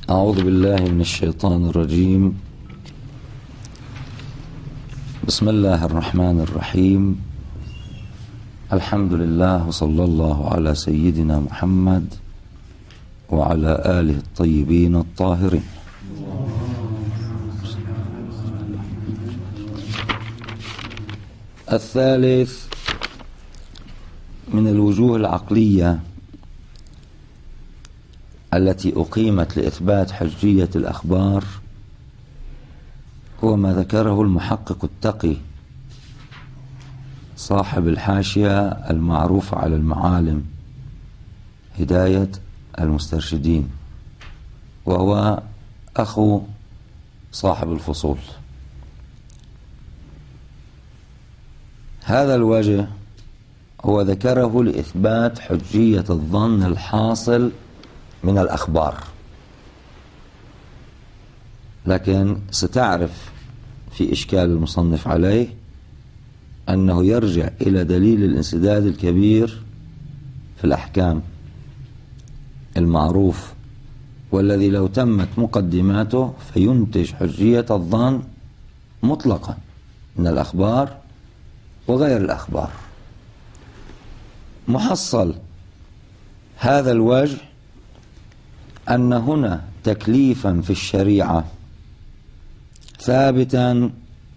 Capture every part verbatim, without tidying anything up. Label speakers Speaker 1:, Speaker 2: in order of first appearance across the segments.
Speaker 1: أعوذ بالله من الشيطان الرجيم. بسم الله الرحمن الرحيم. الحمد لله وصلى الله على سيدنا محمد وعلى آله الطيبين الطاهرين. الثالث من الوجوه العقلية التي أقيمت لإثبات حجية الأخبار هو ما ذكره المحقق التقي صاحب الحاشية المعروف على المعالم هداية المسترشدين، وهو أخو صاحب الفصول. هذا الوجه هو ذكره لإثبات حجية الظن الحاصل من الأخبار، لكن ستعرف في إشكال المصنف عليه أنه يرجع إلى دليل الانسداد الكبير في الأحكام المعروف، والذي لو تمت مقدماته فينتج حجية الظن مطلقا من الأخبار وغير الأخبار. محصل هذا الوجه أن هنا تكليفا في الشريعة ثابتا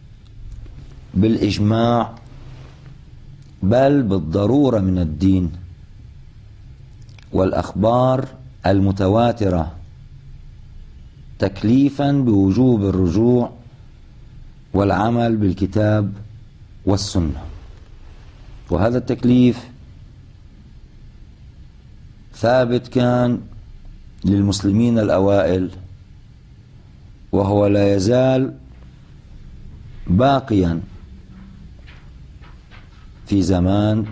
Speaker 1: بالإجماع بل بالضرورة من الدين، والأخبار المتواترة تكليفا بوجوب الرجوع والعمل بالكتاب والسنة. وهذا التكليف ثابت كان للمسلمين الأوائل، وهو لا يزال باقيا في زمان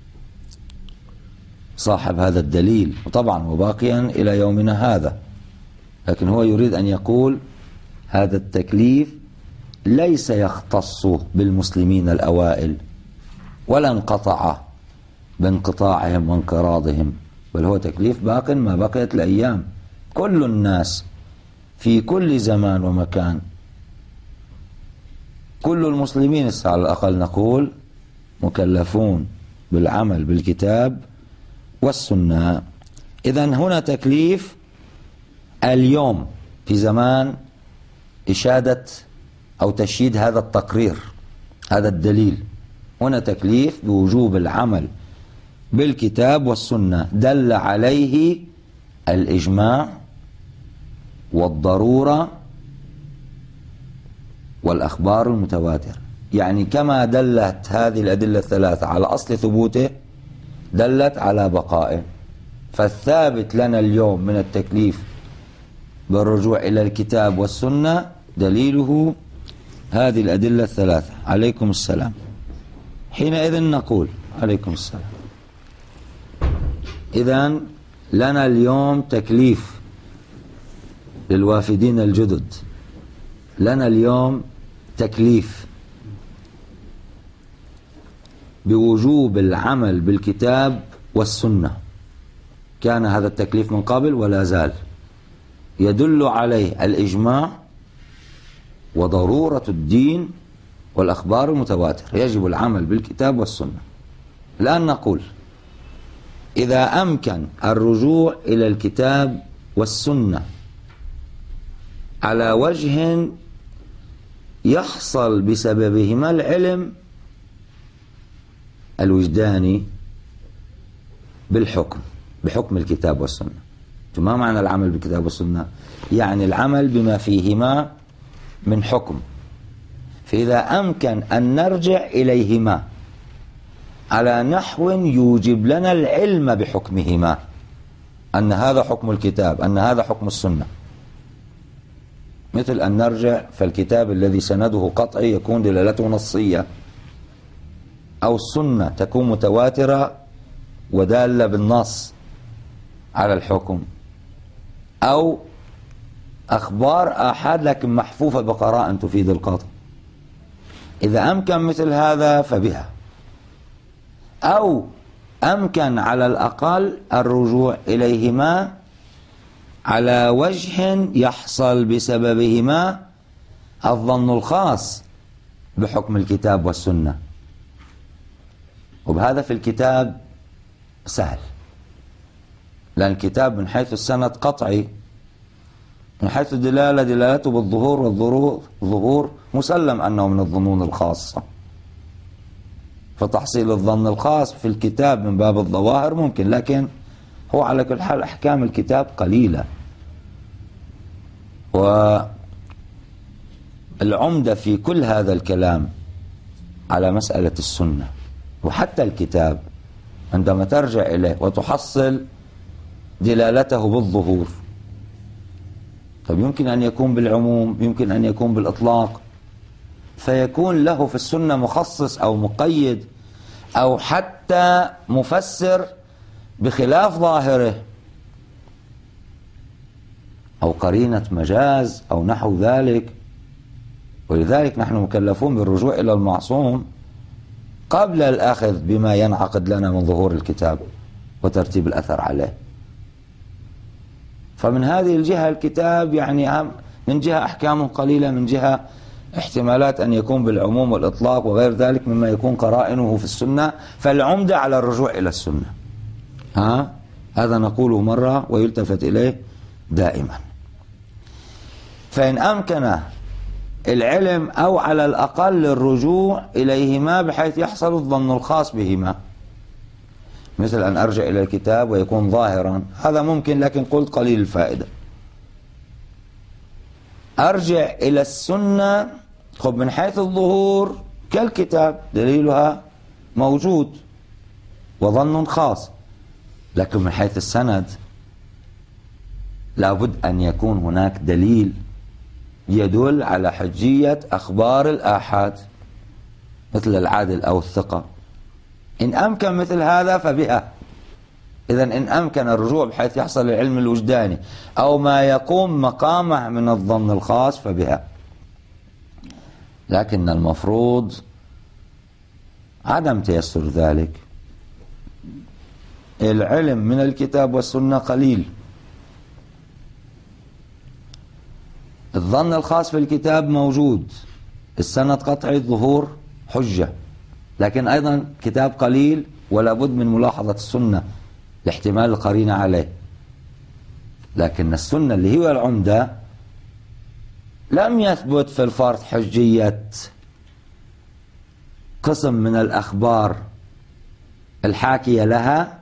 Speaker 1: صاحب هذا الدليل، وطبعا وباقيا إلى يومنا هذا. لكن هو يريد أن يقول هذا التكليف ليس يختص بالمسلمين الأوائل ولا انقطع بانقطاعهم وانقراضهم، بل هو تكليف باق ما بقيت الأيام. كل الناس في كل زمان ومكان، كل المسلمين على الأقل نقول مكلفون بالعمل بالكتاب والسنة. إذن هنا تكليف اليوم في زمان إشادة أو تشييد هذا التقرير، هذا الدليل. هنا تكليف بوجوب العمل بالكتاب والسنة دل عليه الإجماع والضرورة والأخبار المتواترة. يعني كما دلت هذه الأدلة الثلاثة على أصل ثبوته دلت على بقائه. فالثابت لنا اليوم من التكليف بالرجوع إلى الكتاب والسنة دليله هذه الأدلة الثلاثة. عليكم السلام. حينئذ نقول عليكم السلام. إذن لنا اليوم تكليف للوافدين الجدد، لنا اليوم تكليف بوجوب العمل بالكتاب والسنة. كان هذا التكليف من قبل ولا زال يدل عليه الإجماع وضرورة الدين والأخبار المتواترة. يجب العمل بالكتاب والسنة. الآن نقول إذا أمكن الرجوع إلى الكتاب والسنة على وجه يحصل بسببهما العلم الوجداني بالحكم، بحكم الكتاب والسنة. ما معنى العمل بالكتاب والسنة؟ يعني العمل بما فيهما من حكم. فإذا أمكن أن نرجع إليهما على نحو يوجب لنا العلم بحكمهما، أن هذا حكم الكتاب، أن هذا حكم السنة، مثل أن نرجع فالكتاب الذي سنده قطعي يكون دلالته نصية، أو السنة تكون متواترة ودالة بالنص على الحكم، أو أخبار آحاد لكن محفوفة بقراء تفيد القطع. إذا أمكن مثل هذا فبها، أو أمكن على الأقل الرجوع إليهما على وجه يحصل بسببهما الظن الخاص بحكم الكتاب والسنة. وبهذا في الكتاب سهل، لأن الكتاب من حيث السند قطعي، من حيث الدلالة دلالته بالظهور، والظهور مسلم أنه من الظنون الخاصة، فتحصيل الظن الخاص في الكتاب من باب الظواهر ممكن، لكن هو على كل حال أحكام الكتاب قليلة. والعمدة في كل هذا الكلام على مسألة السنة وحتى الكتاب عندما ترجع إليه وتحصل دلالته بالظهور. طب يمكن أن يكون بالعموم، يمكن أن يكون بالإطلاق، فيكون له في السنة مخصص أو مقيد أو حتى مفسر بخلاف ظاهره، أو قرينة مجاز أو نحو ذلك. ولذلك نحن مكلفون بالرجوع إلى المعصوم قبل الأخذ بما ينعقد لنا من ظهور الكتاب وترتيب الأثر عليه. فمن هذه الجهة الكتاب يعني من جهة أحكامه قليلة، من جهة احتمالات أن يكون بالعموم والإطلاق وغير ذلك مما يكون قرائنه في السنة، فالعمدة على الرجوع إلى السنة. ها هذا نقوله مرة ويلتفت إليه دائما. فإن أمكن العلم أو على الأقل الرجوع إليهما بحيث يحصل الظن الخاص بهما، مثل أن أرجع إلى الكتاب ويكون ظاهرا، هذا ممكن لكن قلت قليل الفائدة. أرجع إلى السنة خب من حيث الظهور كالكتاب دليلها موجود وظن خاص، لكن من حيث السند لابد أن يكون هناك دليل يدل على حجية أخبار الآحاد مثل العادل أو الثقة. إن أمكن مثل هذا فبها. إذن إن أمكن الرجوع بحيث يحصل العلم الوجداني أو ما يقوم مقامه من الظن الخاص فبها. لكن المفروض عدم تيسر ذلك. العلم من الكتاب والسنة قليل، الظن الخاص في الكتاب موجود، السند قطعي، الظهور حجة، لكن أيضا كتاب قليل ولا بد من ملاحظة السنة لاحتمال القرينة عليه. لكن السنة اللي هي العمدة لم يثبت في الفرض حجية قسم من الأخبار الحاكية لها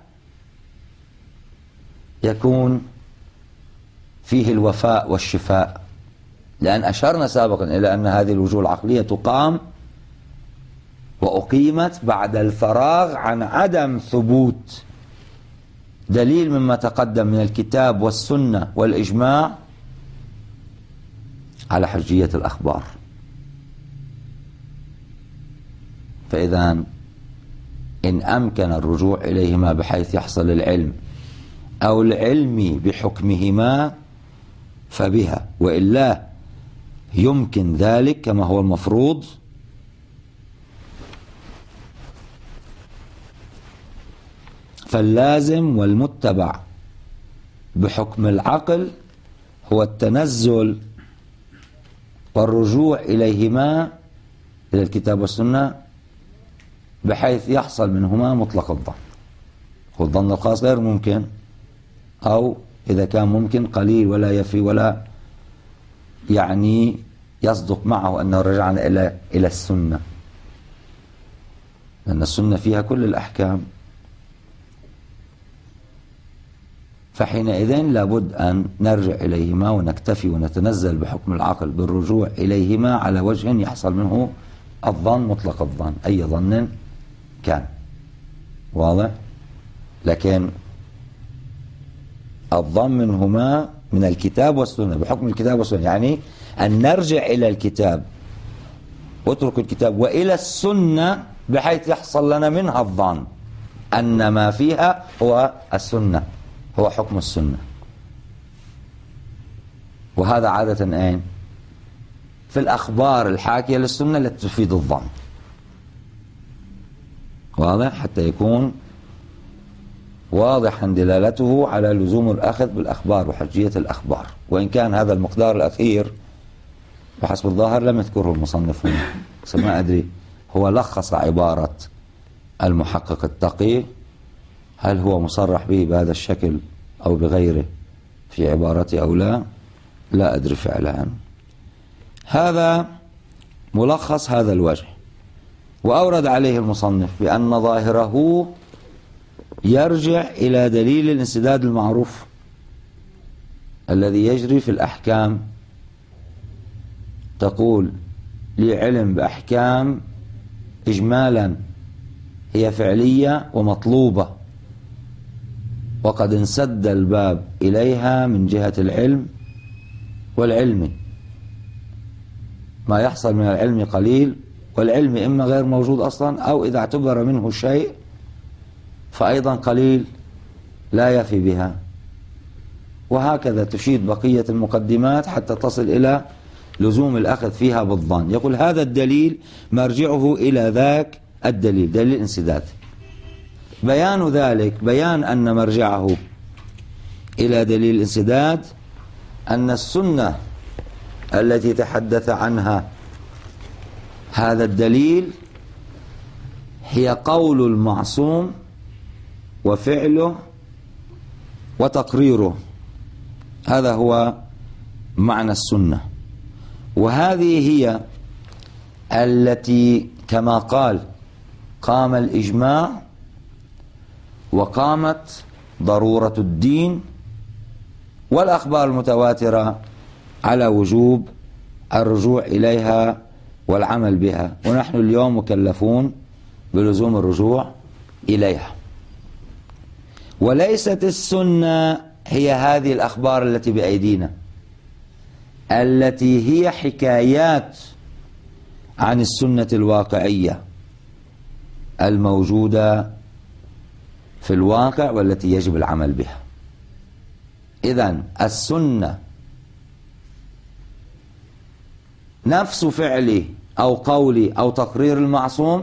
Speaker 1: يكون فيه الوفاء والشفاء، لأن أشرنا سابقا إلى أن هذه الوجوه العقلية تقام وأقيمت بعد الفراغ عن عدم ثبوت دليل مما تقدم من الكتاب والسنة والإجماع على حجية الأخبار. فإذا إن أمكن الرجوع إليهما بحيث يحصل العلم أو العلم بحكمهما فبها، وإلا يمكن ذلك كما هو المفروض فاللازم والمتبع بحكم العقل هو التنزل والرجوع إليهما إلى الكتاب والسنة بحيث يحصل منهما مطلق الظن. والظن الخاص غير ممكن، أو إذا كان ممكن قليل ولا يفي ولا يعني يصدق معه أنه رجعنا إلى إلى السنة، لأن السنة فيها كل الأحكام. فحينئذ لابد أن نرجع إليهما ونكتفي ونتنزل بحكم العقل بالرجوع إليهما على وجه يحصل منه الظن مطلق الظن أي ظن كان. واضح؟ لكن الظن منهما من الكتاب والسنة بحكم الكتاب والسنة، يعني أن نرجع إلى الكتاب واترك الكتاب وإلى السنة بحيث يحصل لنا منها الظن أن ما فيها هو السنة، هو حكم السنة. وهذا عادة أين؟ في الأخبار الحاكية للسنة التي تفيد الظن. واضح؟ حتى يكون واضحا دلالته على لزوم الأخذ بالأخبار وحجية الأخبار، وإن كان هذا المقدار الأخير وحسب الظاهر لم يذكره المصنف هنا، بس ما أدري هو لخص عبارة المحقق التقي، هل هو مصرح به بهذا الشكل أو بغيره في عبارته أو لا، لا أدري فعلا. هذا ملخص هذا الوجه. وأورد عليه المصنف بأن ظاهره يرجع إلى دليل الانسداد المعروف الذي يجري في الأحكام. تقول لي علم بأحكام إجمالا هي فعلية ومطلوبة، وقد انسد الباب إليها من جهة العلم والعلم، ما يحصل من العلم قليل، والعلم إما غير موجود أصلا أو إذا اعتبر منه شيء فأيضا قليل لا يفي بها، وهكذا تشيد بقية المقدمات حتى تصل إلى لزوم الأخذ فيها بالظن. يقول هذا الدليل مرجعه إلى ذاك الدليل، دليل الانسداد. بيان ذلك، بيان أن مرجعه إلى دليل الانسداد أن السنة التي تحدث عنها هذا الدليل هي قول المعصوم وفعله وتقريره، هذا هو معنى السنة. وهذه هي التي كما قال قام الإجماع وقامت ضرورة الدين والأخبار المتواترة على وجوب الرجوع إليها والعمل بها، ونحن اليوم مكلفون بلزوم الرجوع إليها. وليست السنة هي هذه الأخبار التي بأيدينا التي هي حكايات عن السنة الواقعية الموجودة في الواقع والتي يجب العمل بها. إذن السنة نفس فعلي أو قولي أو تقرير المعصوم،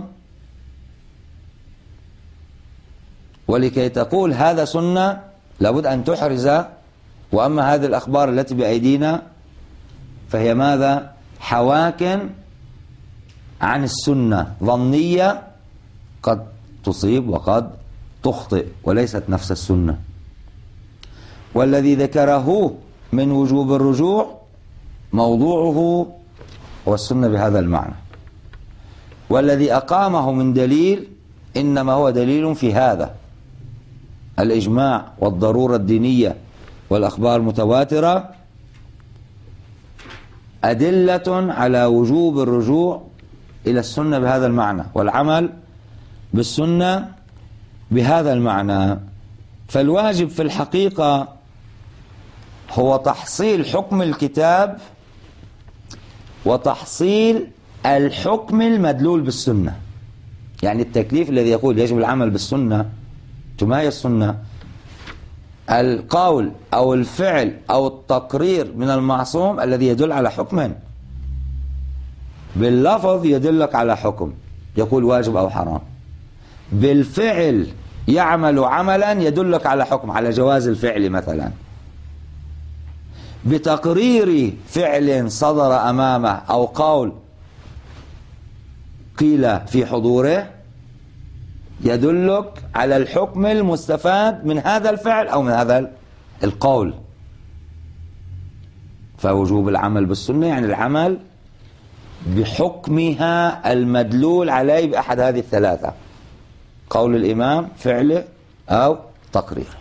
Speaker 1: ولكي تقول هذا سنة لابد أن تحرز. وأما هذه الأخبار التي بأيدينا فهي ماذا؟ حواكٍ عن السنة ظنية قد تصيب وقد تخطئ وليست نفس السنة. والذي ذكره من وجوب الرجوع موضوعه هو السنة بهذا المعنى، والذي أقامه من دليل إنما هو دليل في هذا الإجماع والضرورة الدينية والأخبار المتواترة، أدلة على وجوب الرجوع إلى السنة بهذا المعنى والعمل بالسنة بهذا المعنى. فالواجب في الحقيقة هو تحصيل حكم الكتاب وتحصيل الحكم المدلول بالسنة. يعني التكليف الذي يقول يجب العمل بالسنة، ما هي السنة؟ القول أو الفعل أو التقرير من المعصوم الذي يدل على حكم، باللفظ يدلك على حكم يقول واجب أو حرام، بالفعل يعمل عملا يدلك على حكم على جواز الفعل مثلا، بتقرير فعل صدر أمامه أو قول قيل في حضوره يدلك على الحكم المستفاد من هذا الفعل أو من هذا القول. فوجوب العمل بالسنة يعني العمل بحكمها المدلول عليه بأحد هذه الثلاثة، قول الإمام، فعله، أو تقريره.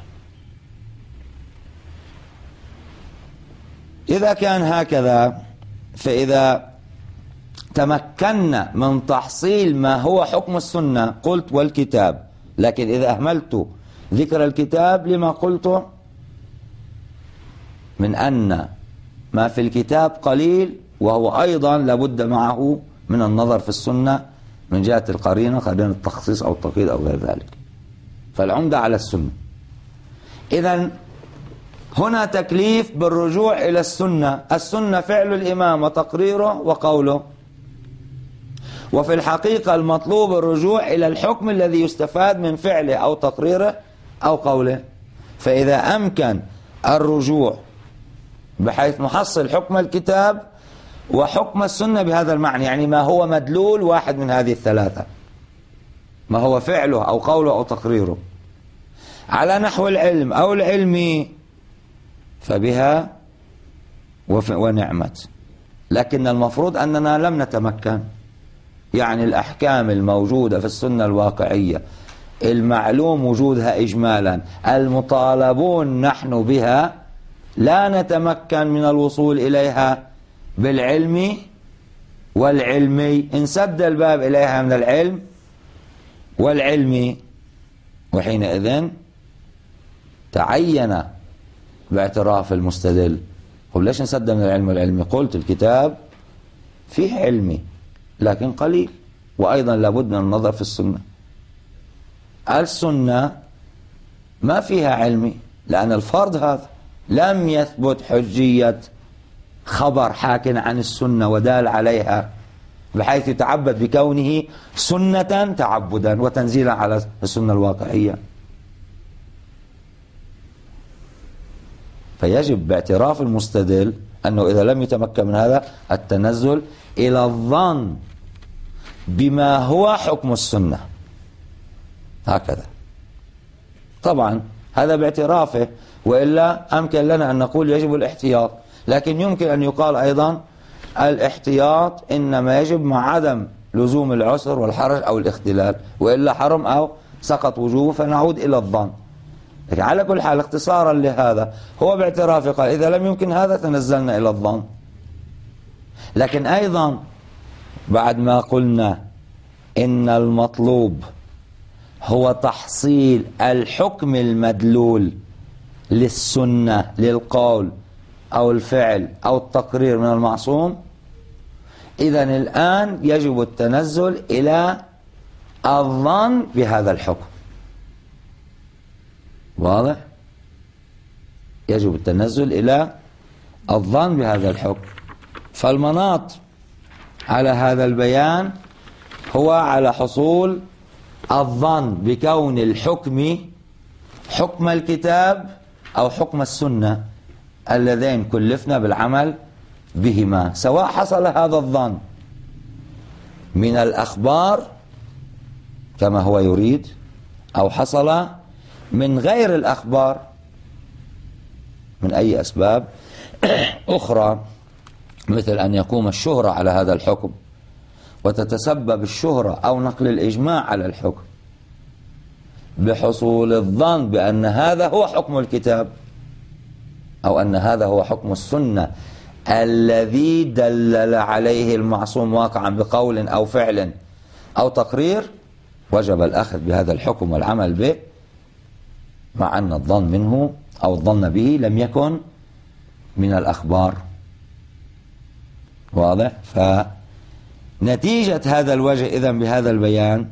Speaker 1: إذا كان هكذا فإذا تمكنا من تحصيل ما هو حكم السنة قلت والكتاب، لكن إذا أهملت ذكر الكتاب لما قلت من أن ما في الكتاب قليل، وهو أيضا لابد معه من النظر في السنة من جهة القرينة، قرينة التخصيص أو التقييد أو غير ذلك. فالعمدة على السنة. إذن هنا تكليف بالرجوع إلى السنة، السنة فعل الإمام وتقريره وقوله، وفي الحقيقة المطلوب الرجوع إلى الحكم الذي يستفاد من فعله أو تقريره أو قوله. فإذا أمكن الرجوع بحيث نحصل حكم الكتاب وحكم السنة بهذا المعنى، يعني ما هو مدلول واحد من هذه الثلاثة، ما هو فعله أو قوله أو تقريره على نحو العلم أو العلم، فبها ونعمت. لكن المفروض أننا لم نتمكن، يعني الأحكام الموجودة في السنة الواقعية المعلوم وجودها إجمالا المطالبون نحن بها لا نتمكن من الوصول إليها بالعلم والعلمي، انسد الباب إليها من العلم والعلمي، وحينئذ تعين باعتراف المستدل. قل ليش نسد من العلم والعلمي؟ قلت الكتاب فيه علمي لكن قليل، وأيضا لابد من النظر في السنة. السنة ما فيها علمي لأن الفرض هذا لم يثبت حجية خبر حاكٍ عن السنة ودال عليها بحيث يتعبد بكونه سنة تعبدا وتنزيلا على السنة الواقعية. فيجب باعتراف المستدل أنه إذا لم يتمكن من هذا التنزل إلى الظن بما هو حكم السنة، هكذا. طبعا هذا باعترافه، وإلا أمكن لنا أن نقول يجب الاحتياط، لكن يمكن أن يقال أيضا الاحتياط إنما يجب مع عدم لزوم العسر والحرج أو الاختلال، وإلا حرم أو سقط وجوبه فنعود إلى الظن. لكن على كل حال اختصارا لهذا هو باعترافه قال إذا لم يمكن هذا تنزلنا إلى الظن. لكن أيضا بعد ما قلنا إن المطلوب هو تحصيل الحكم المدلول للسنة للقول أو الفعل أو التقرير من المعصوم، إذن الآن يجب التنزل إلى الظن بهذا الحكم. واضح؟ يجب التنزل إلى الظن بهذا الحكم. فالمناط على هذا البيان هو على حصول الظن بكون الحكم حكم الكتاب أو حكم السنة اللذين كلفنا بالعمل بهما، سواء حصل هذا الظن من الأخبار كما هو يريد أو حصل من غير الأخبار من أي أسباب أخرى، مثل أن يقوم الشهرة على هذا الحكم وتتسبب الشهرة أو نقل الإجماع على الحكم بحصول الظن بأن هذا هو حكم الكتاب أو أن هذا هو حكم السنة الذي دلل عليه المعصوم واقعا بقول أو فعل أو تقرير، وجب الأخذ بهذا الحكم والعمل به مع أن الظن منه أو الظن به لم يكن من الأخبار. واضح؟ فنتيجة هذا الوجه إذن بهذا البيان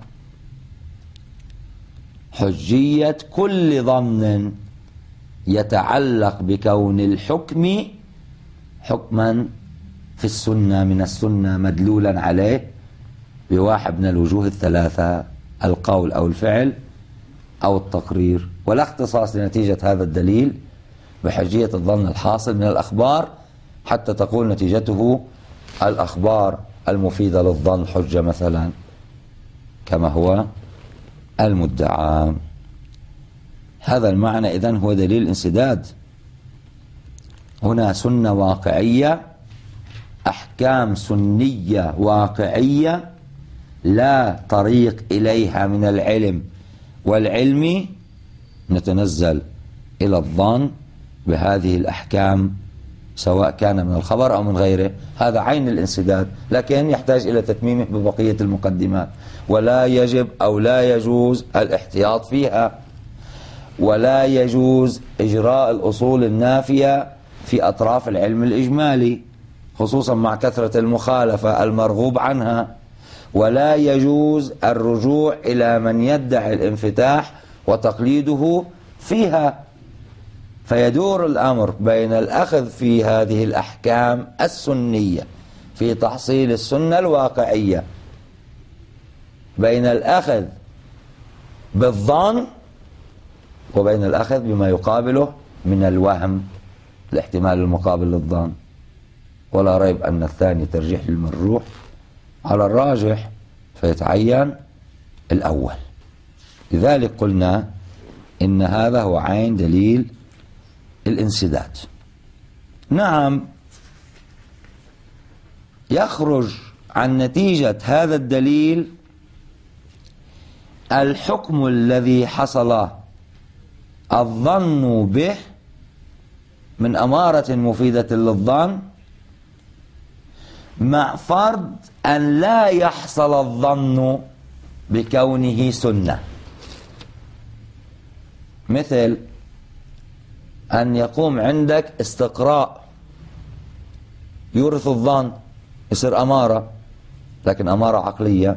Speaker 1: حجية كل ظن يتعلق بكون الحكم حكما في السنة من السنة مدلولا عليه بواحد من الوجوه الثلاثة، القول أو الفعل أو التقرير، ولا اختصاص لنتيجة هذا الدليل بحجية الظن الحاصل من الأخبار حتى تقول نتيجته الأخبار المفيدة للظن حجة مثلا كما هو المدعى. هذا المعنى إذن هو دليل الانسداد. هنا سنة واقعية، أحكام سنية واقعية لا طريق إليها من العلم والعلم، نتنزل إلى الظن بهذه الأحكام سواء كان من الخبر أو من غيره. هذا عين الانسداد، لكن يحتاج إلى تتميمه ببقية المقدمات، ولا يجب أو لا يجوز الاحتياط فيها، ولا يجوز إجراء الأصول النافية في أطراف العلم الإجمالي خصوصا مع كثرة المخالفة المرغوب عنها، ولا يجوز الرجوع إلى من يدعي الانفتاح وتقليده فيها. فيدور الأمر بين الأخذ في هذه الأحكام السنية في تحصيل السنة الواقعية، بين الأخذ بالظن وبين الأخذ بما يقابله من الوهم، الاحتمال المقابل للظن. ولا ريب أن الثاني ترجيح للمرجوح على الراجح، فيتعين الأول. لذلك قلنا إن هذا هو عين دليل الانسداد. نعم، يخرج عن نتيجة هذا الدليل الحكم الذي حصل الظن به من أمارة مفيدة للظن، مع فرض أن لا يحصل الظن بكونه سنة. مثل أن يقوم عندك استقراء يورث الظن، يصير أمارة، لكن أمارة عقلية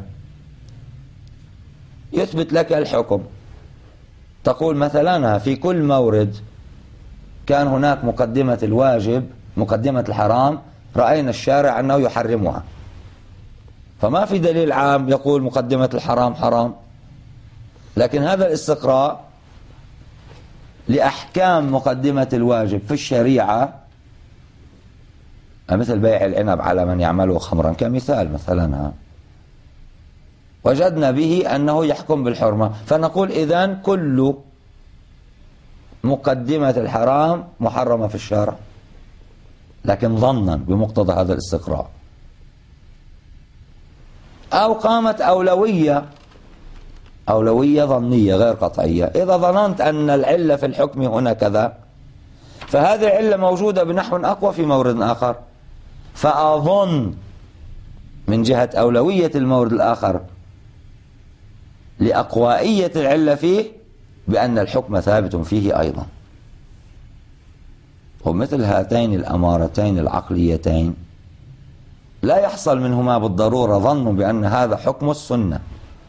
Speaker 1: يثبت لك الحكم. تقول مثلا في كل مورد كان هناك مقدمة الواجب، مقدمة الحرام، رأينا الشارع أنه يحرمها، فما في دليل عام يقول مقدمة الحرام حرام. لكن هذا الاستقراء لأحكام مقدمة الواجب في الشريعة، مثل بيع العنب على من يعمله خمرا كمثال مثلا، وجدنا به أنه يحكم بالحرمة، فنقول إذن كل مقدمة الحرام محرمة في الشارع، لكن ظنا بمقتضى هذا الاستقراء. أو قامت أولوية أولوية ظنية غير قطعية، إذا ظننت أن العلة في الحكم هنا كذا، فهذه العلة موجودة بنحو أقوى في مورد آخر، فأظن من جهة أولوية المورد الآخر لأقوائية العلة فيه بأن الحكم ثابت فيه أيضا. ومثل هاتين الأمارتين العقليتين لا يحصل منهما بالضرورة ظن بأن هذا حكم السنة.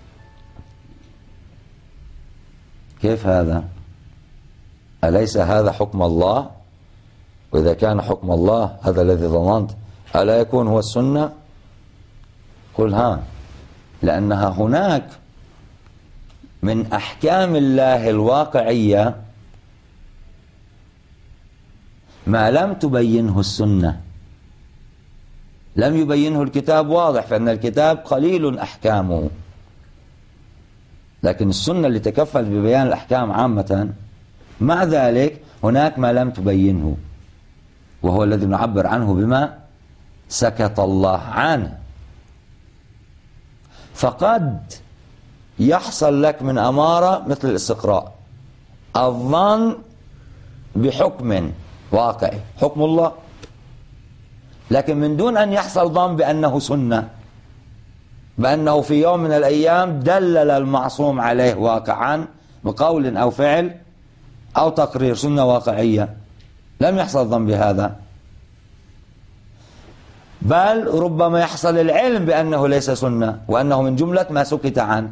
Speaker 1: كيف هذا؟ أليس هذا حكم الله؟ وإذا كان حكم الله هذا الذي ظننت ألا يكون هو السنة؟ قل ها، لأنها هناك من أحكام الله الواقعية ما لم تبينه السنة، لم يبينه الكتاب واضح، فإن الكتاب قليل أحكامه، لكن السنة اللي تكفل ببيان الأحكام عامة. مع ذلك هناك ما لم تبينه، وهو الذي نعبر عنه بما سكت الله عنه. فقد يحصل لك من أمارة مثل الاستقراء الظن بحكم واقعي، حكم الله، لكن من دون أن يحصل ظن بأنه سنة، بأنه في يوم من الأيام دلل المعصوم عليه واقعا بقول أو فعل أو تقرير سنة واقعية، لم يحصل ظن بهذا، بل ربما يحصل العلم بأنه ليس سنة وأنه من جملة ما سكت عنه.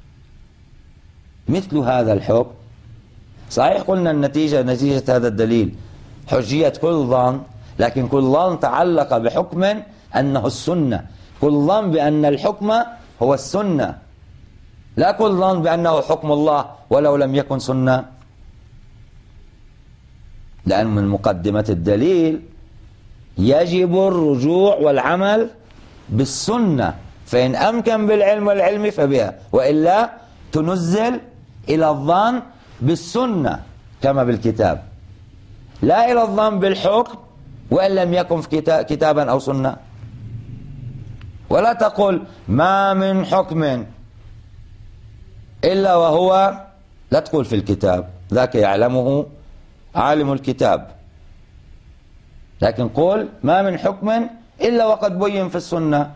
Speaker 1: مثل هذا الحكم صحيح قلنا النتيجة نتيجة هذا الدليل حجية كل ظن، لكن كل ظن تعلق بحكم أنه السنة، كل ظن بأن الحكم هو السنة، لا كل ظن بأنه حكم الله ولو لم يكن سنة. لأن من مقدمة الدليل يجب الرجوع والعمل بالسنة، فإن أمكن بالعلم والعلم فبها، وإلا تنزل إلى الظن بالسنة كما بالكتاب، لا إلى الظن بالحكم وإن لم يكن في كتابا أو سنة. ولا تقول ما من حكم إلا وهو، لا تقول في الكتاب، ذاك يعلمه عالم الكتاب، لكن قول ما من حكم إلا وقد بين في السنة.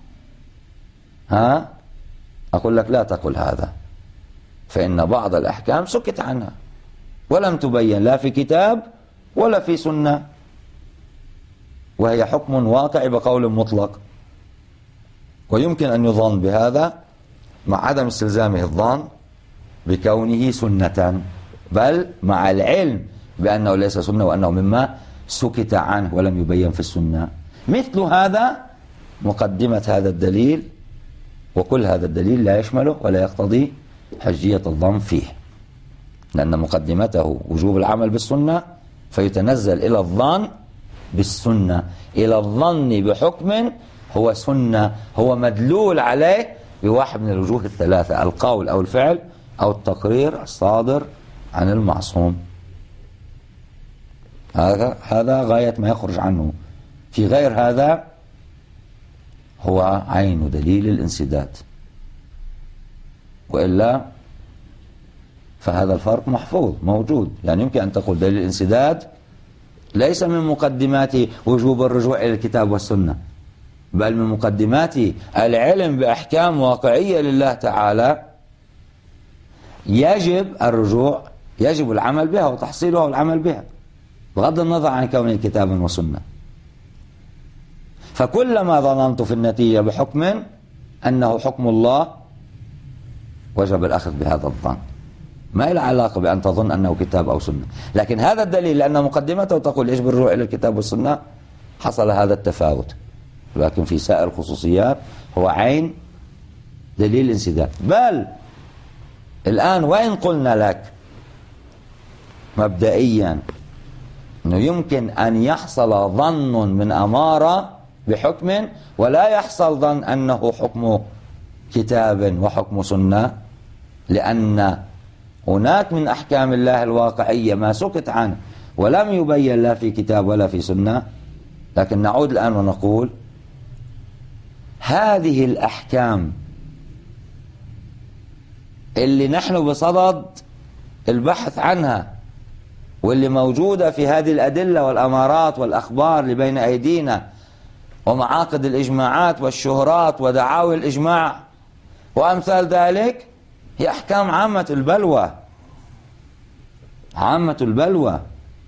Speaker 1: ها؟ أقول لك لا تقل هذا، فإن بعض الأحكام سكت عنها ولم تبين لا في كتاب ولا في سنة، وهي حكم واقع بقول مطلق، ويمكن أن يظن بهذا مع عدم استلزامه الظن بكونه سنة، بل مع العلم بأنه ليس سنة وأنه مما سكت عنه ولم يبين في السنة. مثل هذا مقدمة هذا الدليل، وكل هذا الدليل لا يشمله ولا يقتضي حجية الظن فيه. لأن مقدمته وجوب العمل بالسنة، فيتنزل إلى الظن بالسنة، إلى الظن بحكم هو سنة، هو مدلول عليه بواحد من الوجوه الثلاثة: القول أو الفعل أو التقرير الصادر عن المعصوم. هذا هذا غاية ما يخرج عنه. في غير هذا هو عين دليل الانسداد، وإلا فهذا الفرق محفوظ موجود. يعني يمكن أن تقول دليل الانسداد ليس من مقدمات وجوب الرجوع إلى الكتاب والسنة، بل من مقدمات العلم بأحكام واقعية لله تعالى يجب الرجوع، يجب العمل بها وتحصيلها والعمل بها بغض النظر عن كونه كتابا وسنة. فكلما ظننت في النتيجة بحكم أنه حكم الله وجب الأخذ بهذا الظن، ما له علاقة بأن تظن أنه كتاب أو سنة. لكن هذا الدليل لأن مقدمته تقول يجب الرجوع إلى الكتاب والسنة، حصل هذا التفاوت. لكن في سائر الخصوصيات هو عين دليل الانسداد. بل الآن وإن قلنا لك مبدئيا أنه يمكن أن يحصل ظن من أمارة بحكم ولا يحصل ظن أنه حكم كتاب وحكم سنة، لأن هناك من أحكام الله الواقعية ما سكت عنه ولم يبين لا في كتاب ولا في سنة. لكن نعود الآن ونقول هذه الأحكام اللي نحن بصدد البحث عنها واللي موجودة في هذه الأدلة والأمارات والأخبار اللي بين أيدينا ومعاقد الإجماعات والشهرات ودعاوي الإجماع وأمثال ذلك، هي أحكام عامة البلوى، عامة البلوى،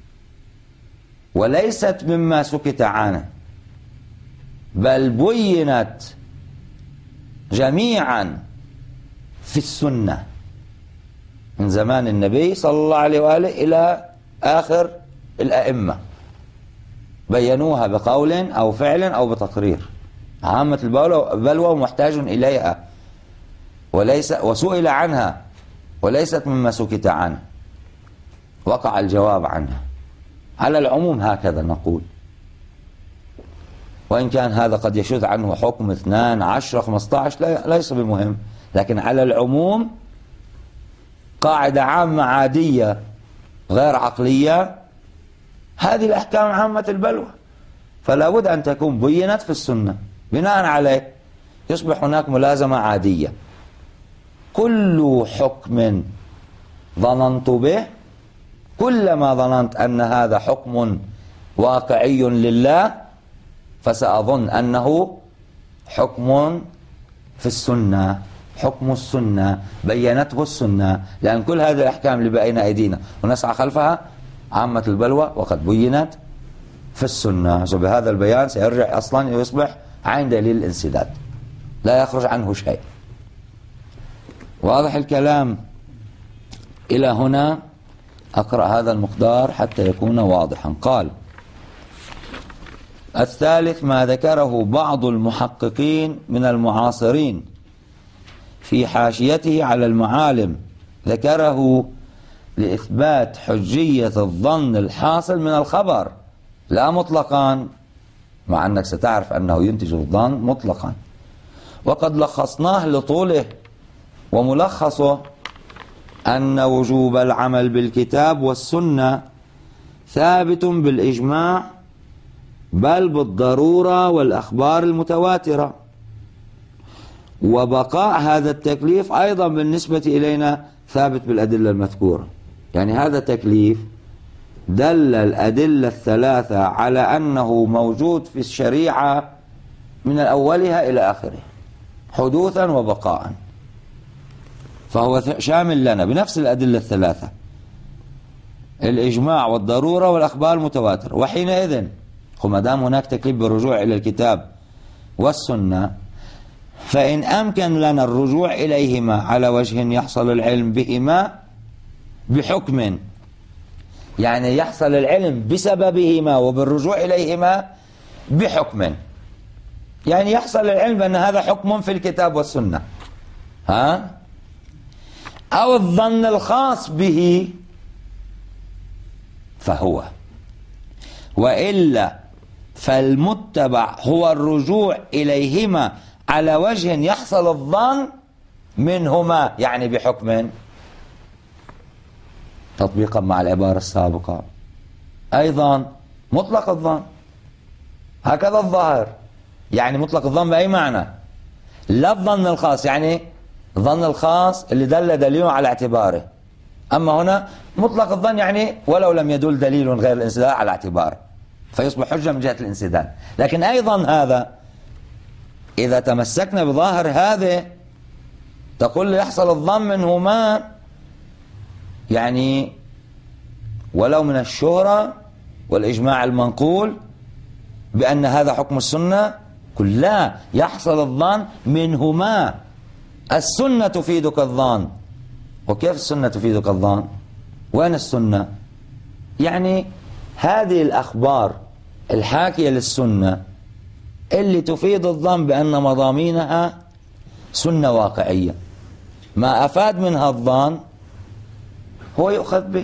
Speaker 1: وليست مما سكت عنه، بل بينت جميعا في السنة من زمان النبي صلى الله عليه وآله إلى آخر الأئمة، بينوها بقول أو فعل أو بتقرير. عامة البلوى محتاج إليها وليس وسئل عنها وليست مما سكت عنه، وقع الجواب عنها. على العموم هكذا نقول، وإن كان هذا قد يشذ عنه حكم اثنان عشر خمسة عشر ليس بمهم، لكن على العموم قاعدة عامة عادية غير عقلية، هذه الأحكام عامة البلوى، فلا بد أن تكون بينت في السنة. بناء عليه يصبح هناك ملازمة عادية. كل حكم ظننت به، كلما ظننت أن هذا حكم واقعي لله فسأظن أنه حكم في السنة، حكم السنة بينته السنة، لأن كل هذه الأحكام اللي بين أيدينا ونسعى خلفها عامة البلوى وقد بينت في السنة. بهذا البيان سيرجع أصلا يصبح عين دليل الانسداد، لا يخرج عنه شيء. واضح الكلام إلى هنا؟ أقرأ هذا المقدار حتى يكون واضحا. قال: الثالث ما ذكره بعض المحققين من المعاصرين في حاشيته على المعالم، ذكره لإثبات حجية الظن الحاصل من الخبر لا مطلقا، مع أنك ستعرف أنه ينتج الظن مطلقا، وقد لخصناه لطوله، وملخصه أن وجوب العمل بالكتاب والسنة ثابت بالإجماع بل بالضرورة والأخبار المتواترة، وبقاء هذا التكليف أيضا بالنسبة إلينا ثابت بالأدلة المذكورة. يعني هذا تكليف دل الأدلة الثلاثة على أنه موجود في الشريعة من أولها إلى آخرها حدوثا وبقاء، فهو شامل لنا بنفس الأدلة الثلاثة، الإجماع والضرورة والأخبار المتواترة. وحينئذ وما دام هناك تكليف بالرجوع إلى الكتاب والسنة، فإن أمكن لنا الرجوع إليهما على وجه يحصل العلم بهما بحكم، يعني يحصل العلم بسببهما وبالرجوع إليهما بحكم، يعني يحصل العلم بأن هذا حكم في الكتاب والسنة، ها؟ أو الظن الخاص به فهو، وإلا فالمتبع هو الرجوع إليهما على وجه يحصل الظن منهما، يعني بحكم، تطبيقا مع العبارة السابقة أيضا مطلق الظن، هكذا الظاهر، يعني مطلق الظن بأي معنى؟ لا الظن الخاص، يعني الظن الخاص اللي دل دليله على اعتباره، أما هنا مطلق الظن يعني ولو لم يدل دليل غير الانسداد على اعتباره فيصبح حجة من جهة الانسداد. لكن أيضا هذا إذا تمسكنا بظاهر هذا تقول يحصل الظن منهما، يعني ولو من الشهرة والإجماع المنقول بأن هذا حكم السنة، قل لا، يحصل الظن منهما. السنة تفيدك الظن. وكيف السنة تفيدك الظن؟ وين السنة؟ يعني هذه الأخبار الحاكية للسنة اللي تفيد الظن بأن مضامينها سنة واقعية، ما أفاد منها الظن هو يؤخذ به،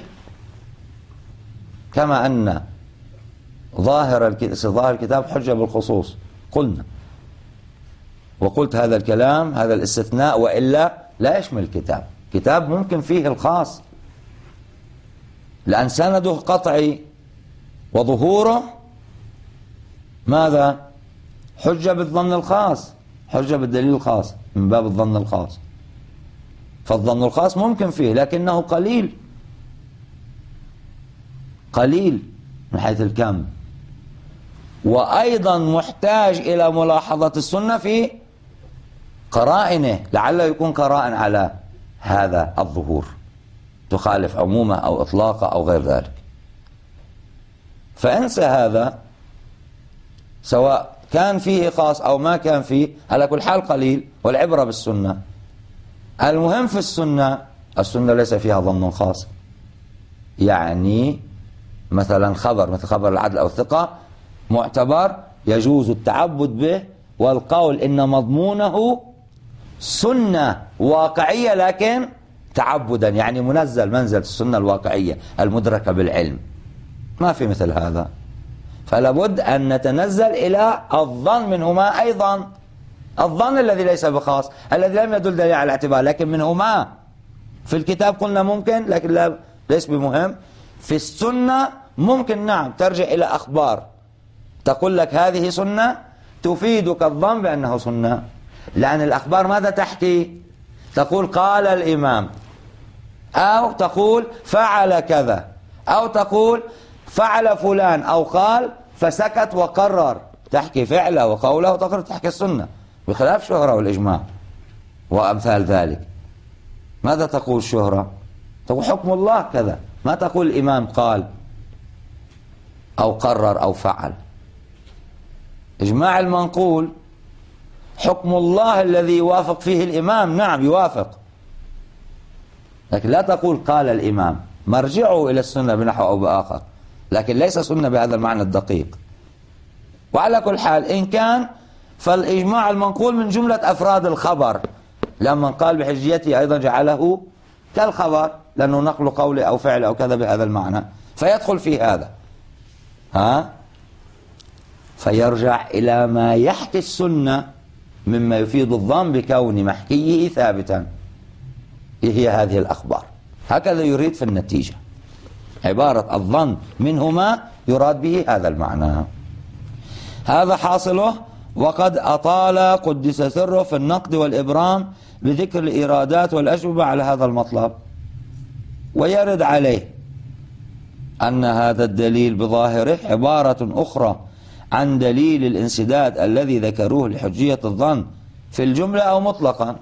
Speaker 1: كما أن ظاهر ظاهر الكتاب حجة بالخصوص قلنا، وقلت هذا الكلام هذا الاستثناء وإلا لا يشمل الكتاب. كتاب ممكن فيه الخاص لأن سنده قطعي وظهوره ماذا؟ حجة بالظن الخاص، حجة بالدليل الخاص من باب الظن الخاص. فالظن الخاص ممكن فيه لكنه قليل قليل من حيث الكم، وأيضا محتاج إلى ملاحظة السنة في قرائنه، لعله يكون قرائن على هذا الظهور تخالف عمومه أو إطلاقه أو غير ذلك. فانسى هذا سواء كان فيه خاص أو ما كان فيه، على كل حال قليل، والعبرة بالسنة. المهم في السنة، السنة ليس فيها ظن خاص، يعني مثلا خبر مثل خبر العدل أو الثقة معتبر يجوز التعبد به والقول إن مضمونه سنة واقعية لكن تعبدا، يعني منزل منزل السنة الواقعية المدركة بالعلم، ما في مثل هذا. فلابد أن نتنزل إلى الظن منهما أيضا، الظن الذي ليس بخاص الذي لم يدل دليل على الاعتبار لكن منهما. في الكتاب قلنا ممكن لكن لا ليس بمهم. في السنة ممكن نعم ترجع إلى أخبار تقول لك هذه سنة تفيدك الظن بأنه سنة، لأن الأخبار ماذا تحكي؟ تقول قال الإمام، أو تقول فعل كذا، أو تقول فعل فلان، أو قال فسكت وقرر، تحكي فعله وقوله وتقرر، تحكي السنة، بخلاف شهرة والإجماع وأمثال ذلك. ماذا تقول الشهرة؟ تقول حكم الله كذا، ما تقول الإمام قال أو قرر أو فعل. إجماع المنقول حكم الله الذي يوافق فيه الإمام، نعم يوافق، لكن لا تقول قال الإمام، مرجعه إلى السنة بنحو أو بآخر، لكن ليس سنة بهذا المعنى الدقيق. وعلى كل حال إن كان فالإجماع المنقول من جملة أفراد الخبر، لما قال بحجيته أيضا جعله كالخبر، لأنه نقل قول أو فعل أو كذا بهذا المعنى فيدخل في هذا. ها فيرجع إلى ما يحكي السنة مما يفيد الظن بكون محكيه ثابتا، هي هذه الأخبار. هكذا يريد في النتيجة، عبارة الظن منهما يراد به هذا المعنى. هذا حاصله. وقد أطال قدس سره في النقد والإبرام بذكر الإرادات والأجوبة على هذا المطلب، ويرد عليه أن هذا الدليل بظاهره عبارة أخرى عن دليل الانسداد الذي ذكروه لحجية الظن في الجملة أو مطلقا.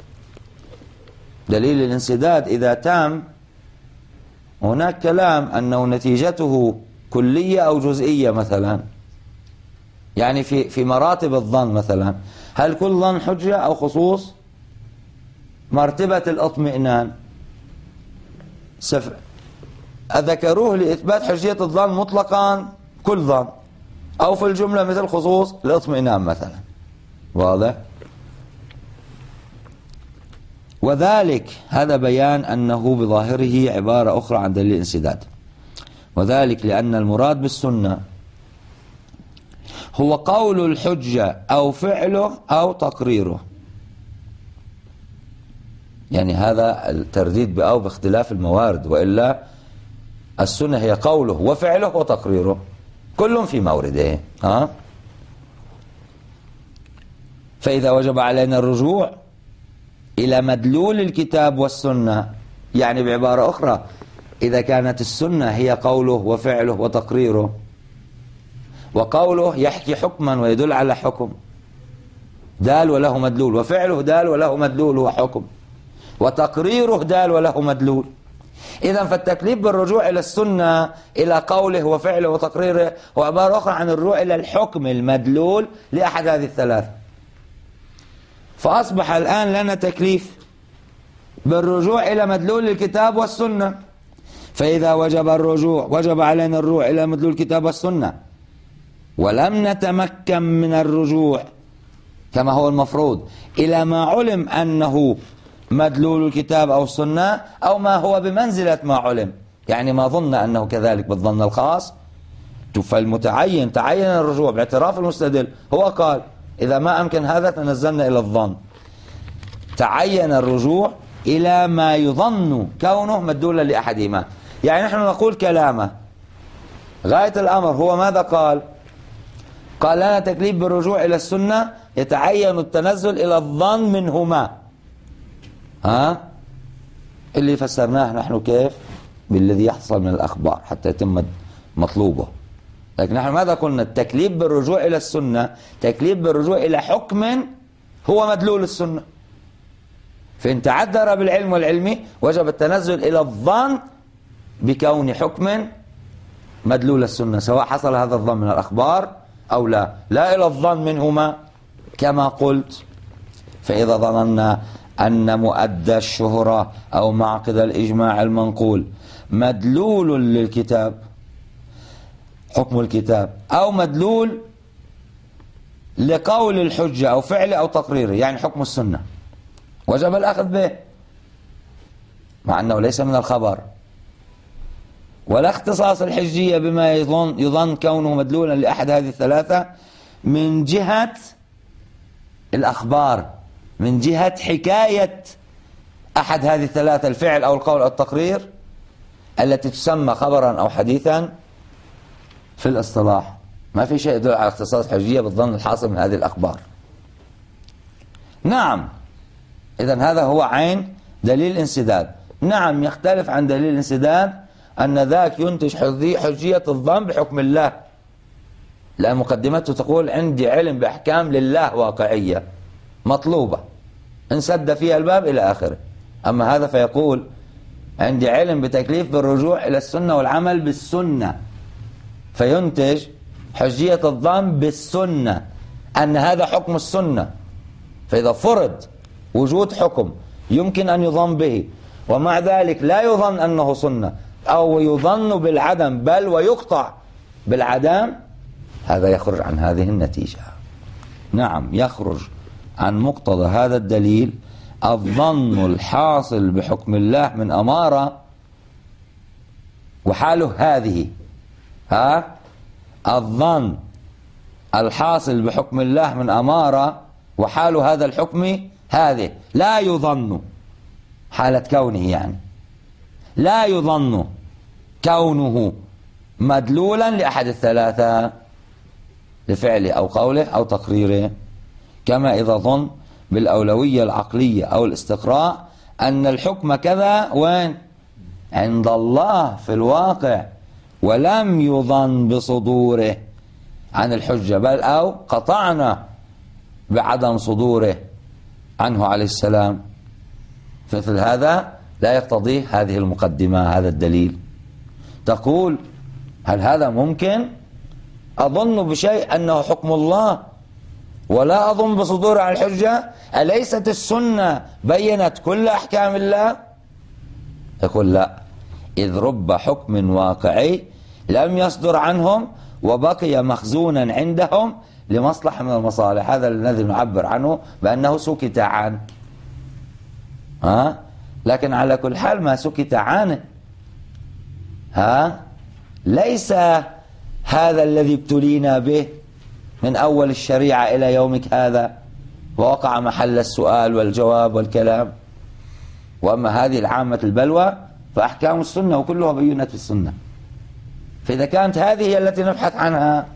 Speaker 1: دليل الانسداد إذا تام هناك كلام أنه نتيجته كلية أو جزئية مثلا، يعني في في مراتب الظن مثلا، هل كل ظن حجة أو خصوص؟ مرتبة الاطمئنان ذكروه لإثبات حجية الظن مطلقا كل ظن، أو في الجملة مثل خصوص الاطمئنان مثلا، واضح؟ وذلك هذا بيان أنه بظاهره عبارة أخرى عن دليل الانسداد، وذلك لأن المراد بالسنة هو قول الحجة أو فعله أو تقريره. يعني هذا الترديد بأو باختلاف الموارد، وإلا السنة هي قوله وفعله وتقريره كل في مورده. ها؟ فإذا وجب علينا الرجوع إلى مدلول الكتاب والسنة، يعني بعبارة أخرى إذا كانت السنة هي قوله وفعله وتقريره، وقوله يحكي حكما ويدل على حكم دال وله مدلول، وفعله دال وله مدلول وحكم، وتقريره دال وله مدلول، إذا فالتكليف بالرجوع إلى السنة إلى قوله وفعله وتقريره هو عبارة أخرى عن الرجوع إلى الحكم المدلول لأحد هذه الثلاث. فأصبح الآن لنا تكليف بالرجوع إلى مدلول الكتاب والسنة، فإذا وجب الرجوع وجب علينا الرجوع إلى مدلول الكتاب والسنة، ولم نتمكن من الرجوع كما هو المفروض إلى ما علم أنه مدلول الكتاب أو السنة أو ما هو بمنزلة ما علم، يعني ما ظن أنه كذلك بالظن الخاص، فالمتعين تعين الرجوع باعتراف المستدل. هو قال إذا ما أمكن هذا تنزلنا إلى الظن، تعين الرجوع إلى ما يظن كونه مدلولا لأحدهما. يعني نحن نقول كلامه غاية الأمر هو ماذا قال؟ قال لنا تكليف بالرجوع إلى السنة يتعين التنزل إلى الظن منهما. ها؟ اللي فسرناه نحن كيف؟ بالذي يحصل من الأخبار حتى يتم مطلوبه. لكن نحن ماذا قلنا؟ التكليف بالرجوع إلى السنة تكليف بالرجوع إلى حكم هو مدلول السنة، فإن تعذر بالعلم والعلم وجب التنزل إلى الظن بكون حكم مدلول السنة، سواء حصل هذا الظن من الأخبار أو لا، لا إلى الظن منهما كما قلت. فإذا ظننا أن مؤدى الشهرة أو معقد الإجماع المنقول مدلول للكتاب حكم الكتاب أو مدلول لقول الحجة أو فعل أو تقرير يعني حكم السنة، وجب الأخذ به مع أنه ليس من الخبر، ولا اختصاص الحجية بما يظن, يظن كونه مدلولا لأحد هذه الثلاثة من جهة الأخبار، من جهة حكاية أحد هذه الثلاثة الفعل أو القول أو التقرير التي تسمى خبرا أو حديثا في الاصطلاح. ما في شيء يدل على اختصاص الحجية بالظن الحاصل من هذه الأخبار. نعم، إذن هذا هو عين دليل الانسداد. نعم، يختلف عن دليل الانسداد أن ذاك ينتج حجية الظن بحكم الله، لأن مقدمته تقول عندي علم بأحكام لله واقعية مطلوبة انسد فيها الباب إلى آخره. أما هذا فيقول عندي علم بتكليف بالرجوع إلى السنة والعمل بالسنة، فينتج حجية الظن بالسنة أن هذا حكم السنة. فإذا فرض وجود حكم يمكن أن يظن به ومع ذلك لا يظن أنه سنة أو يظن بالعدم بل ويقطع بالعدم، هذا يخرج عن هذه النتيجة. نعم، يخرج عن مقتضى هذا الدليل الظن الحاصل بحكم الله من أمارة، وحاله هذه ها الظن الحاصل بحكم الله من أمارة، وحال هذا الحكم هذه لا يظن حالة كونه، يعني لا يظن كونه مدلولا لأحد الثلاثة لفعله أو قوله أو تقريره، كما إذا ظن بالأولوية العقلية أو الاستقراء أن الحكم كذا وين عند الله في الواقع، ولم يظن بصدوره عن الحجة بل أو قطعنا بعدم صدوره عنه عليه السلام. مثل هذا لا يقتضيه هذه المقدمة هذا الدليل. تقول هل هذا ممكن؟ أظن بشيء أنه حكم الله ولا أظن بصدوره عن الحجة، أليست السنة بينت كل أحكام الله؟ يقول لا، إذ رب حكم واقعي لم يصدر عنهم وبقي مخزونا عندهم لمصلحة من المصالح. هذا الذي نعبر عنه بأنه سكت عنه. ها؟ لكن على كل حال ما سكت عنه، ها؟ ليس هذا الذي ابتلينا به من أول الشريعة إلى يومك هذا ووقع محل السؤال والجواب والكلام. وأما هذه العامة البلوى فأحكام السنة وكلها بينت في السنة. فإذا كانت هذه هي التي نبحث عنها،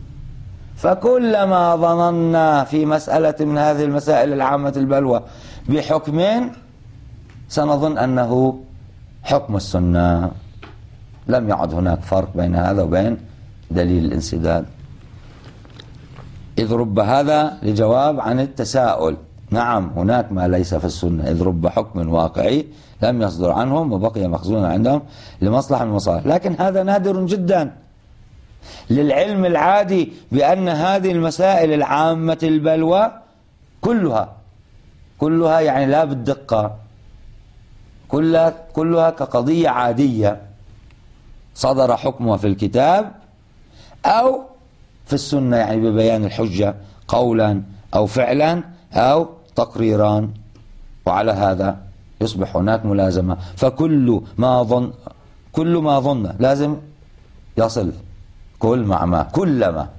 Speaker 1: فكلما ظننا في مسألة من هذه المسائل العامة البلوى بحكم سنظن أنه حكم السنة. لم يعد هناك فرق بين هذا وبين دليل الانسداد. إذ رب هذا لجواب عن التساؤل. نعم هناك ما ليس في السنة، إذ رب حكم واقعي لم يصدر عنهم وبقي مخزونا عندهم لمصلحة من المصالح، لكن هذا نادر جدا للعلم العادي بأن هذه المسائل العامة البلوى كلها كلها يعني لا بالدقة، كلها كلها كقضية عادية صدر حكمها في الكتاب أو في السنة، يعني ببيان الحجة قولا أو فعلا أو تقريرا. وعلى هذا يصبح هناك ملازمة. فكل ما ظن كل ما ظن لازم يصل، كل مع ما كلما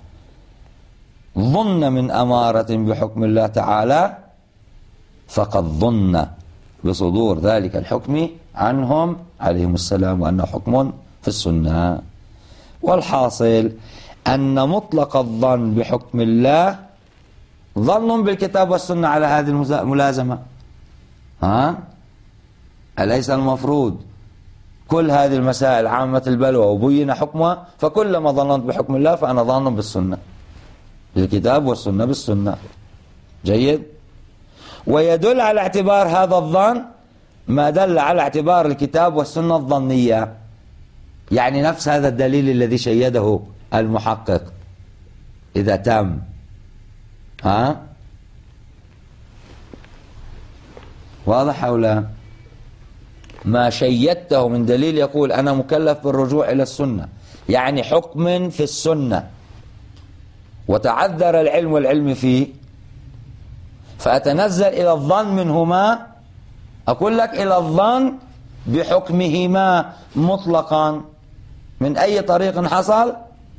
Speaker 1: ظن من أمارة بحكم الله تعالى فقد ظن بصدور ذلك الحكم عنهم عليهم السلام وأنه حكم في السنة. والحاصل أن مطلق الظن بحكم الله ظن بالكتاب والسنة على هذه الملازمة. ها؟ أليس المفروض كل هذه المسائل عامة البلوى وبين حكمها، فكلما ظننت بحكم الله فأنا ظن بالسنة، بالكتاب والسنة بالسنة. جيد. ويدل على اعتبار هذا الظن ما دل على اعتبار الكتاب والسنة الظنية، يعني نفس هذا الدليل الذي شيده المحقق إذا تم. ها؟ واضح أو لا؟ ما شيدته من دليل يقول أنا مكلف بالرجوع إلى السنة، يعني حكم في السنة وتعذر العلم والعلم فيه، فأتنزل إلى الظن منهما، أقول لك إلى الظن بحكمهما مطلقا من أي طريق حصل،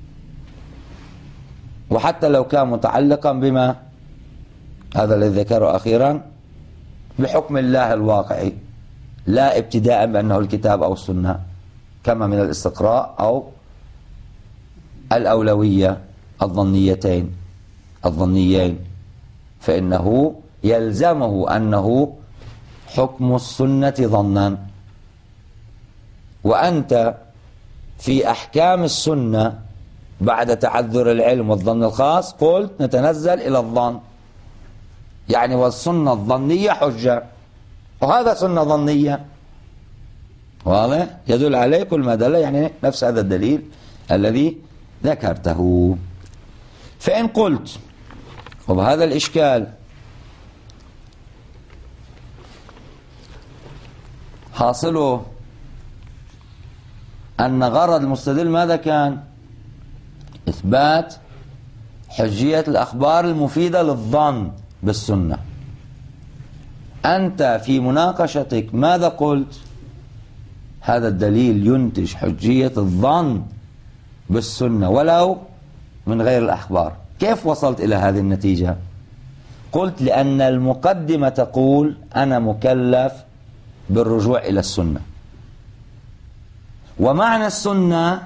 Speaker 1: وحتى لو كان متعلقا بما هذا الذي ذكره أخيرا بحكم الله الواقعي، لا ابتداء بأنه الكتاب أو السنة كما من الاستقراء أو الأولوية الظنيتين الظنيين، فإنه يلزمه أنه حكم السنة ظنا. وأنت في أحكام السنة بعد تعذر العلم والظن الخاص قلت نتنزل إلى الظن، يعني والسنة الظنية حجة، وهذا سنة ظنية. واضح؟ يدل عليه كل ما دل، يعني نفس هذا الدليل الذي ذكرته. فإن قلت وبهذا الإشكال حاصله أن غرض المستدل ماذا كان؟ إثبات حجية الأخبار المفيدة للظن بالسنة. أنت في مناقشتك ماذا قلت؟ هذا الدليل ينتج حجية الظن بالسنة ولو من غير الأخبار. كيف وصلت إلى هذه النتيجة؟ قلت لأن المقدمة تقول أنا مكلف بالرجوع إلى السنة، ومعنى السنة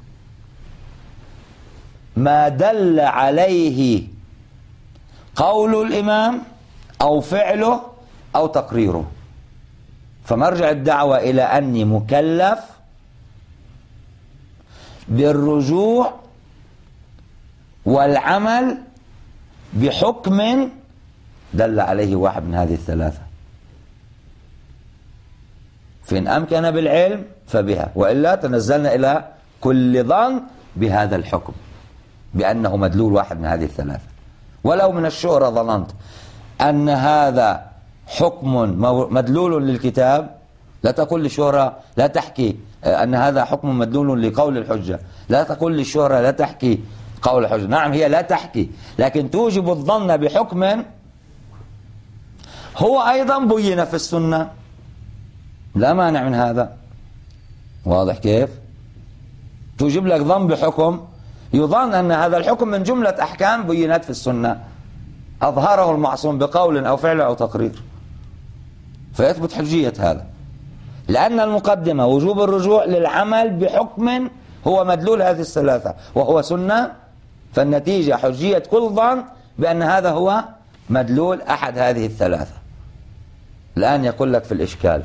Speaker 1: ما دل عليه قول الإمام أو فعله أو تقريره. فمرجع الدعوة إلى أني مكلف بالرجوع والعمل بحكم دل عليه واحد من هذه الثلاثة، فإن أمكن بالعلم فبها، وإلا تنزلنا إلى كل ظن بهذا الحكم بأنه مدلول واحد من هذه الثلاثة. ولو من الشهرة ظننت أن هذا حكم مدلول للكتاب، لا تقول للشهرة لا تحكي أن هذا حكم مدلول لقول الحجة، لا تقول للشهرة لا تحكي قول الحجة. نعم هي لا تحكي، لكن توجب الظن بحكم هو أيضا بين في السنة، لا مانع من هذا. واضح كيف؟ تجيب لك ظن بحكم يظن أن هذا الحكم من جملة أحكام بينت في السنة أظهره المعصوم بقول أو فعل أو تقرير، فيثبت حجية هذا، لأن المقدمة وجوب الرجوع للعمل بحكم هو مدلول هذه الثلاثة وهو سنة، فالنتيجة حجية كل ظن بأن هذا هو مدلول أحد هذه الثلاثة. الآن يقول لك في الإشكال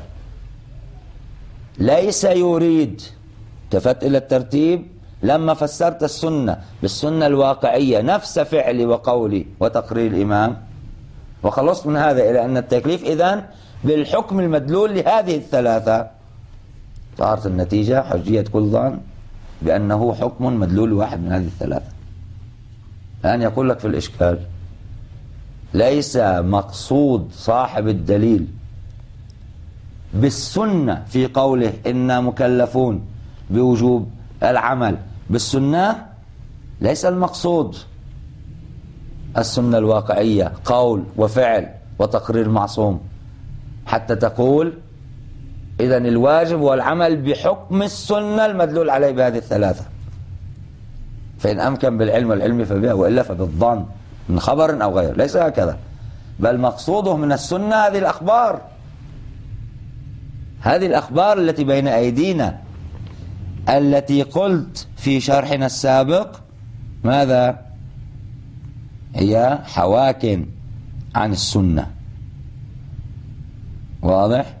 Speaker 1: ليس يريد، التفت إلى الترتيب لما فسرت السنة بالسنة الواقعية نفس فعلي وقولي وتقرير الإمام، وخلصت من هذا إلى أن التكليف إذن بالحكم المدلول لهذه الثلاثة، صارت النتيجة حجية كل ظن بأنه حكم مدلول واحد من هذه الثلاثة. الآن يقول لك في الإشكال ليس مقصود صاحب الدليل بالسنة في قوله إنا مكلفون بوجوب العمل بالسنة، ليس المقصود السنة الواقعية قول وفعل وتقرير معصوم، حتى تقول إذن الواجب والعمل بحكم السنة المدلول عليه بهذه الثلاثة، فإن أمكن بالعلم والعلم فبها وإلا فبالظن من خبر أو غير، ليس هكذا، بل مقصوده من السنة هذه الأخبار، هذه الأخبار التي بين أيدينا التي قلت في شرحنا السابق ماذا هي حواك عن السنة. واضح؟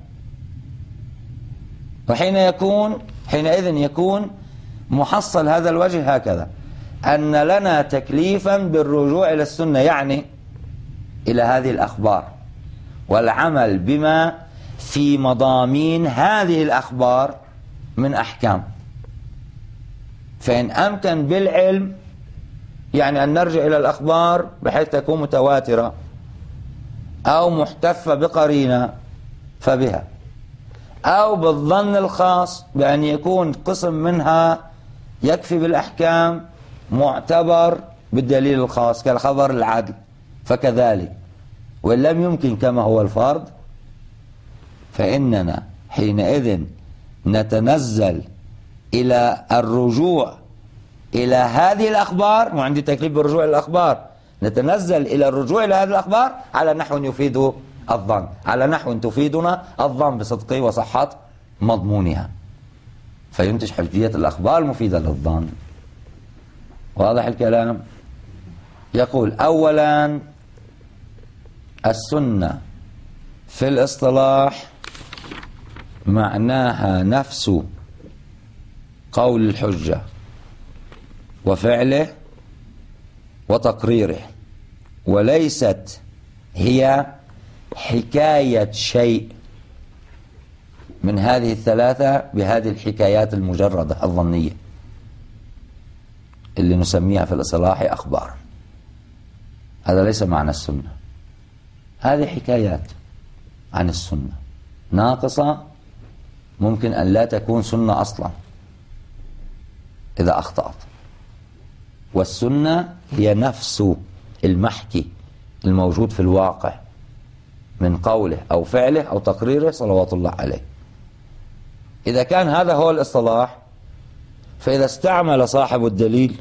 Speaker 1: وحين يكون حينئذ يكون محصل هذا الوجه هكذا، أن لنا تكليفا بالرجوع إلى السنة، يعني إلى هذه الأخبار والعمل بما في مضامين هذه الأخبار من أحكام، فإن أمكن بالعلم يعني أن نرجع إلى الأخبار بحيث تكون متواترة أو محتفة بقرينة فبها، أو بالظن الخاص بأن يكون قسم منها يكفي بالأحكام معتبر بالدليل الخاص كالخبر العدل فكذلك، وإن لم يمكن كما هو الفرض فإننا حينئذ نتنزل إلى الرجوع إلى هذه الأخبار، وعندي تكليف بالرجوع إلى الأخبار، نتنزل إلى الرجوع إلى هذه الأخبار على نحو يفيد الظن، على نحو تفيدنا الظن بصدق وصحة مضمونها، فينتج حجية الأخبار المفيدة للظن. واضح الكلام؟ يقول أولا السنة في الاصطلاح معناها نفس قول الحجة وفعله وتقريره، وليست هي حكاية شيء من هذه الثلاثة بهذه الحكايات المجردة الظنية اللي نسميها في الاصطلاح أخبار. هذا ليس معنى السنة، هذه حكايات عن السنة ناقصة، ممكن أن لا تكون سنة أصلا إذا أخطأت، والسنة هي نفس المحكي الموجود في الواقع من قوله أو فعله أو تقريره صلوات الله عليه. إذا كان هذا هو الاصطلاح، فإذا استعمل صاحب الدليل،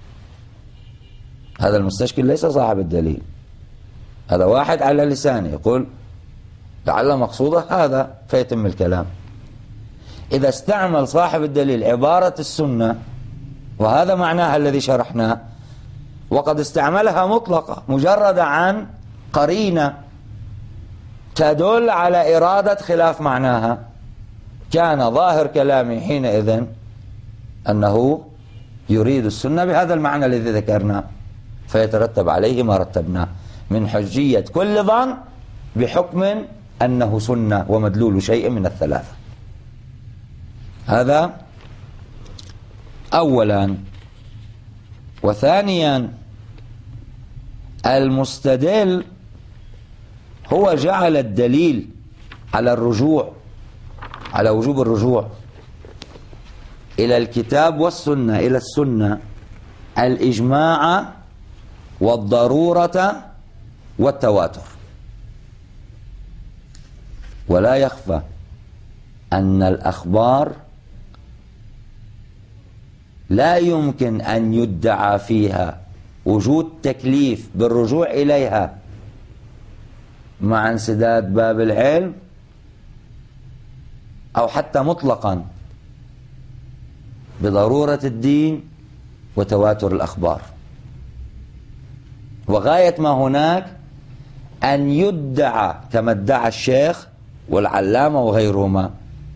Speaker 1: هذا المستشكل ليس صاحب الدليل، هذا واحد على لسانه يقول لعل مقصوده هذا فيتم الكلام. إذا استعمل صاحب الدليل عبارة السنة وهذا معناها الذي شرحناه، وقد استعملها مطلقة مجردة عن قرينة تدل على إرادة خلاف معناها، كان ظاهر كلامي حينئذ أنه يريد السنة بهذا المعنى الذي ذكرناه، فيترتب عليه ما رتبناه من حجية كل ظن بحكم أنه سنة ومدلول شيء من الثلاثة. هذا أولا. وثانيا المستدل هو جعل الدليل على الرجوع، على وجوب الرجوع إلى الكتاب والسنة، إلى السنة، الإجماع والضرورة والتواتر. ولا يخفى أن الأخبار لا يمكن أن يدعى فيها وجود تكليف بالرجوع إليها مع انسداد باب العلم أو حتى مطلقا بضرورة الدين وتواتر الأخبار. وغاية ما هناك أن يدعى كما ادعى الشيخ والعلامة وغيرهما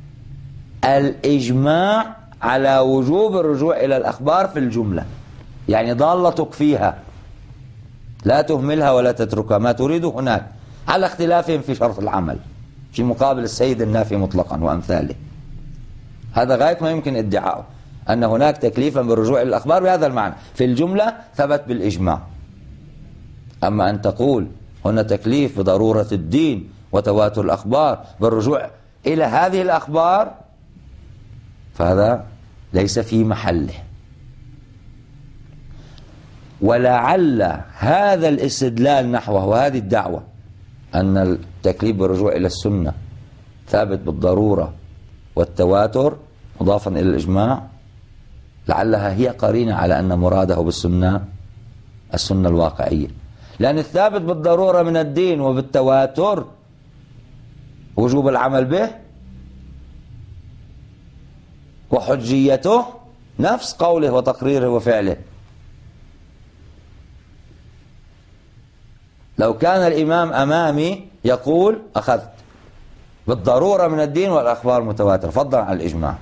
Speaker 1: الإجماع على وجوب الرجوع إلى الأخبار في الجملة، يعني ضالتك فيها لا تهملها ولا تتركها، ما تريد هناك، على اختلافهم في شرط العمل في مقابل السيد النافي مطلقا وأمثاله. هذا غاية ما يمكن ادعاؤه، أن هناك تكليفا بالرجوع إلى الأخبار بهذا المعنى في الجملة ثبت بالإجماع. أما أن تقول هنا تكليف بضرورة الدين وتواتر الأخبار بالرجوع إلى هذه الأخبار فهذا ليس في محله. ولعل هذا الاستدلال نحوه وهذه الدعوة أن التكليف بالرجوع إلى السنة ثابت بالضرورة والتواتر مضافا إلى الإجماع، لعلها هي قرينة على أن مراده بالسنة السنة الواقعية، لأن الثابت بالضرورة من الدين وبالتواتر وجوب العمل به وحجيته نفس قوله وتقريره وفعله. لو كان الإمام أمامي يقول أخذت بالضرورة من الدين والأخبار متواترة فضلا عن الإجماع،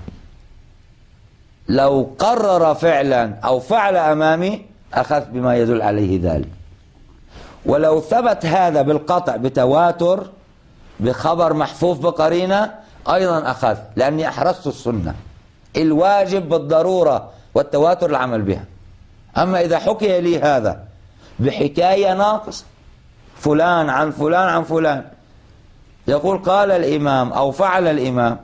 Speaker 1: لو قرر فعلا أو فعل أمامي أخذت بما يدل عليه ذلك، ولو ثبت هذا بالقطع بتواتر بخبر محفوف بقرينة أيضا أخذت، لأني أحرزت السنة الواجب بالضرورة والتواتر العمل بها. أما إذا حكي لي هذا بحكاية ناقص فلان عن فلان عن فلان يقول قال الإمام أو فعل الإمام،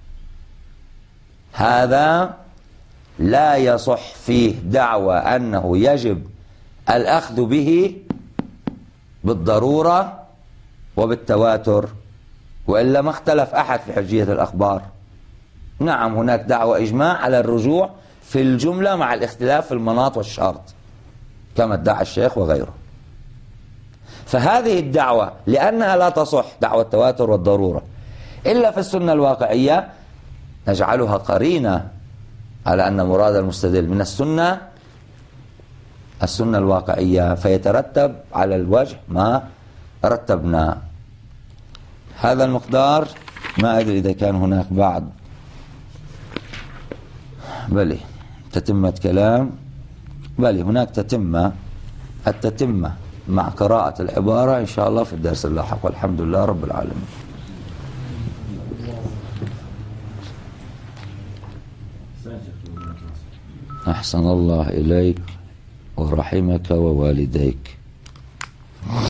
Speaker 1: هذا لا يصح فيه دعوى أنه يجب الأخذ به بالضرورة وبالتواتر، وإلا ما اختلف أحد في حجية الأخبار. نعم هناك دعوة إجماع على الرجوع في الجملة مع الاختلاف في المناط والشرط كما ادعى الشيخ وغيره. فهذه الدعوة لأنها لا تصح دعوة التواتر والضرورة إلا في السنة الواقعية نجعلها قرينة على أن مراد المستدل من السنة السنة الواقعية، فيترتب على الوجه ما رتبنا. هذا المقدار ما أدري إذا كان هناك بعد بلي تتمة كلام، بلي هناك تتمة، التتمة مع قراءة العبارة إن شاء الله في الدرس اللاحق، والحمد لله رب العالمين. أحسن الله إليك ورحمك ووالديك.